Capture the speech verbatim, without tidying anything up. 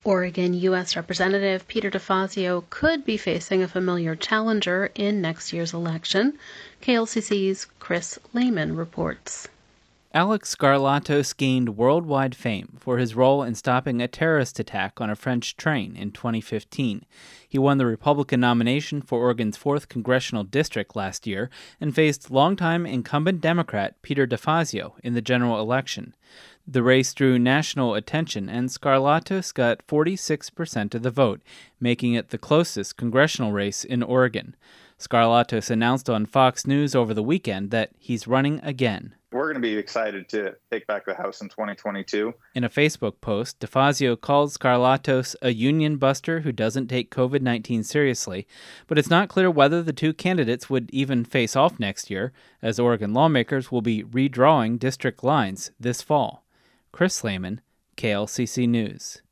Oregon U S Representative Peter DeFazio could be facing a familiar challenger in next year's election. K L C C's Chris Lehman reports. Alex Skarlatos gained worldwide fame for his role in stopping a terrorist attack on a French train in twenty fifteen. He won the Republican nomination for Oregon's fourth Congressional District last year and faced longtime incumbent Democrat Peter DeFazio in the general election. The race drew national attention, and Skarlatos got forty-six percent of the vote, making it the closest congressional race in Oregon. Skarlatos announced on Fox News over the weekend that he's running again. We're going to be excited to take back the House in twenty twenty-two. In a Facebook post, DeFazio called Skarlatos a union buster who doesn't take covid nineteen seriously, but it's not clear whether the two candidates would even face off next year, as Oregon lawmakers will be redrawing district lines this fall. Chris Lehman, K L C C News.